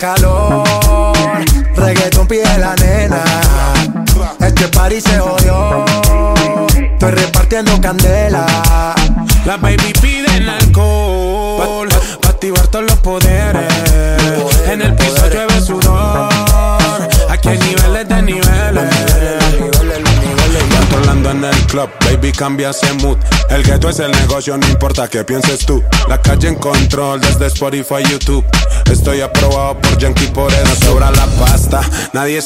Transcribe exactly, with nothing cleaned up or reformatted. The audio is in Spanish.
calor. Reggaeton pide la nena. Este party se jodió. Estoy repartiendo candela. Las baby piden alcohol pa, pa, pa activar todos los poderes. En el piso llueve sudor. Aquí hay niveles de niveles. Controlando en el club, baby cambia ese mood. El ghetto es el negocio, no importa qué pienses tú. La calle en control desde Spotify, YouTube. Estoy aprobado por Yankee, por eso sobra la pasta. Nadie